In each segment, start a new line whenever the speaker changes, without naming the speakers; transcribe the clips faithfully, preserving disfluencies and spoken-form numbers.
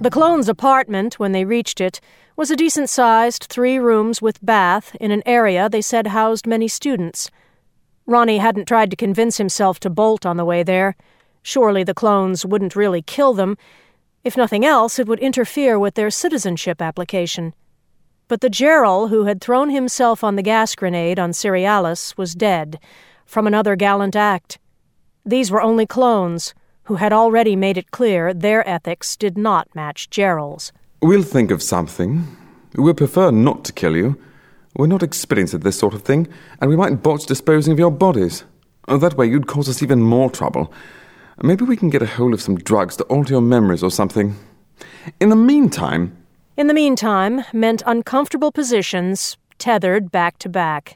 The clones' apartment, when they reached it, was a decent-sized three rooms with bath in an area they said housed many students. Ronnie hadn't tried to convince himself to bolt on the way there. Surely the clones wouldn't really kill them. If nothing else, it would interfere with their citizenship application. But the Gerald who had thrown himself on the gas grenade on Cerealis was dead, from another gallant act. These were only clones, who had already made it clear their ethics did not match Gerald's.
We'll think of something. We'll prefer not to kill you. We're not experienced at this sort of thing, and we might botch disposing of your bodies. That way you'd cause us even more trouble. Maybe we can get a hold of some drugs to alter your memories or something. In the meantime...
In the meantime meant uncomfortable positions, tethered back to back.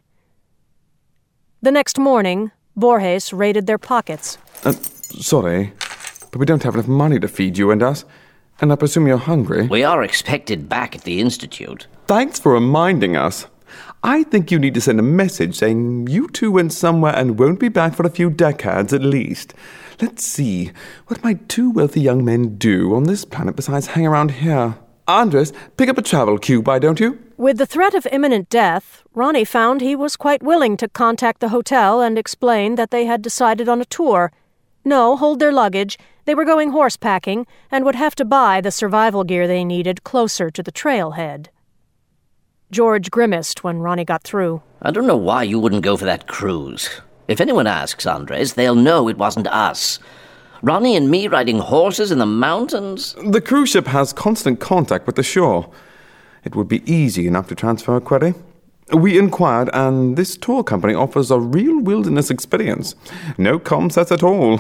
The next morning, Borges raided their pockets.
Uh, sorry, but we don't have enough money to feed you and us, and I presume you're hungry.
We are expected back at the Institute.
Thanks for reminding us. I think you need to send a message saying you two went somewhere and won't be back for a few decades at least. Let's see, what might two wealthy young men do on this planet besides hang around here? Andres, pick up a travel cube, why don't you?
With the threat of imminent death, Ronnie found he was quite willing to contact the hotel and explain that they had decided on a tour. No, hold their luggage. They were going horsepacking and would have to buy the survival gear they needed closer to the trailhead. George grimaced when Ronnie got through.
I don't know why you wouldn't go for that cruise. If anyone asks, Andres, they'll know it wasn't us. Ronnie and me riding horses in the mountains?
The cruise ship has constant contact with the shore. It would be easy enough to transfer a query. We inquired, and this tour company offers a real wilderness experience. No comsets at all.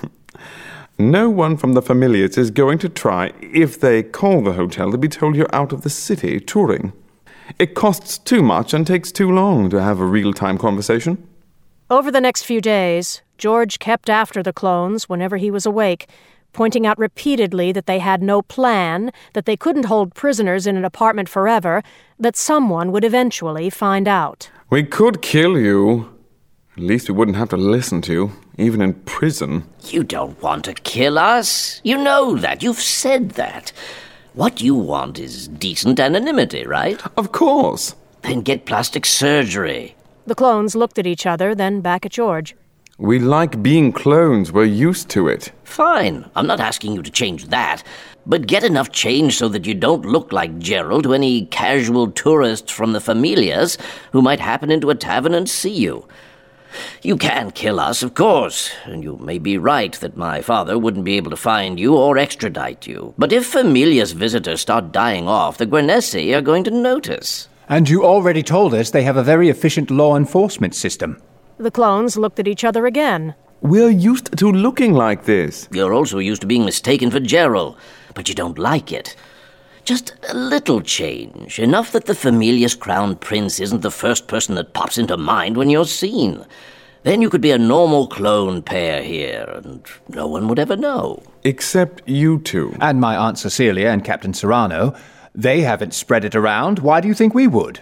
No one from the Familiars is going to try, if they call the hotel, to be told you're out of the city touring. It costs too much and takes too long to have a real-time conversation.
Over the next few days, George kept after the clones whenever he was awake, pointing out repeatedly that they had no plan, that they couldn't hold prisoners in an apartment forever, that someone would eventually find out.
We could kill you. At least we wouldn't have to listen to you, even in prison.
You don't want to kill us. You know that. You've said that. What you want is decent anonymity, right?
Of course.
Then get plastic surgery.
The clones looked at each other, then back at George.
We like being clones. We're used to it.
Fine. I'm not asking you to change that. But get enough change so that you don't look like Gerald to any casual tourists from the Familias who might happen into a tavern and see you. You can kill us, of course, and you may be right that my father wouldn't be able to find you or extradite you. But if Familia's visitors start dying off, the Guernessi are going to notice.
And you already told us they have a very efficient law enforcement system.
The clones looked at each other again.
We're used to looking like this.
You're also used to being mistaken for Gerald, but you don't like it. Just a little change, enough that the Familia's crown prince isn't the first person that pops into mind when you're seen. Then you could be a normal clone pair here, and no one would ever know.
Except you two.
And my Aunt Cecilia and Captain Serrano. They haven't spread it around. Why do you think we would?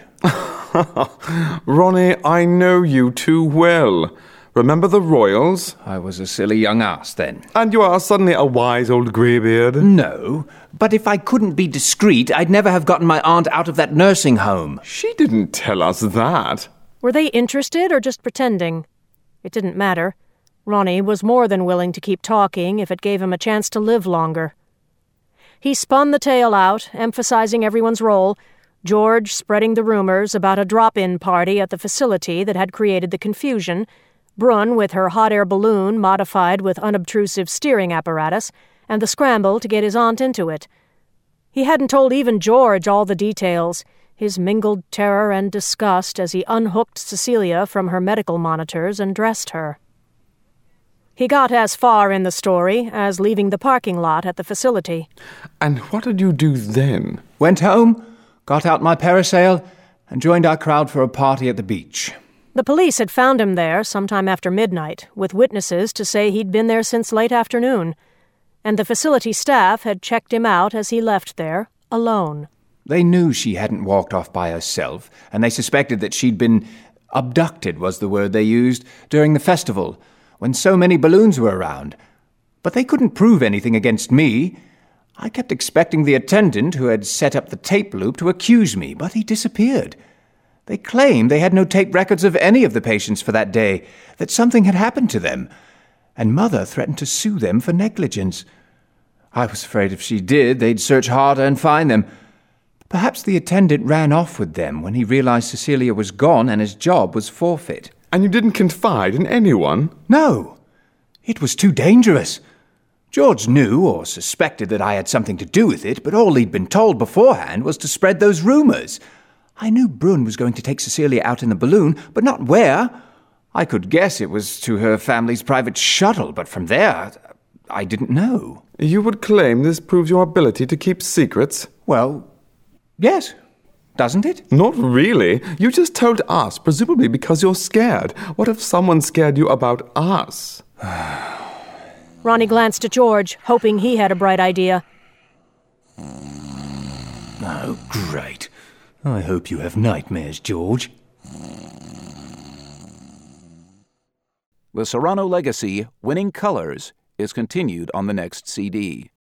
Ronnie, I know you too well. Remember the Royals?
I was a silly young ass then.
And you are suddenly a wise old greybeard?
No, but if I couldn't be discreet, I'd never have gotten my aunt out of that nursing home.
She didn't tell us that.
Were they interested or just pretending? It didn't matter. Ronnie was more than willing to keep talking if it gave him a chance to live longer. He spun the tale out, emphasizing everyone's role, George spreading the rumors about a drop-in party at the facility that had created the confusion, Brunn with her hot air balloon modified with unobtrusive steering apparatus, and the scramble to get his aunt into it. He hadn't told even George all the details, his mingled terror and disgust as he unhooked Cecilia from her medical monitors and dressed her. He got as far in the story as leaving the parking lot at the facility.
And what did you do then?
Went home, got out my parasail, and joined our crowd for a party at the beach.
The police had found him there sometime after midnight, with witnesses to say he'd been there since late afternoon, and the facility staff had checked him out as he left there, alone.
They knew she hadn't walked off by herself, and they suspected that she'd been abducted, was the word they used, during the festival, when so many balloons were around. But they couldn't prove anything against me. I kept expecting the attendant who had set up the tape loop to accuse me, but he disappeared. They claimed they had no tape records of any of the patients for that day, that something had happened to them, and Mother threatened to sue them for negligence. I was afraid if she did, they'd search harder and find them. Perhaps the attendant ran off with them when he realized Cecilia was gone and his job was forfeit.
And you didn't confide in anyone?
No. It was too dangerous. George knew or suspected that I had something to do with it, but all he'd been told beforehand was to spread those rumors. I knew Brun was going to take Cecilia out in the balloon, but not where. I could guess it was to her family's private shuttle, but from there, I didn't know.
You would claim this proves your ability to keep secrets?
Well, yes. Doesn't it?
Not really. You just told us, presumably because you're scared. What if someone scared you about us?
Ronnie glanced at George, hoping he had a bright idea.
Oh, great. I hope you have nightmares, George.
The Serrano Legacy, Winning Colors, is continued on the next C D.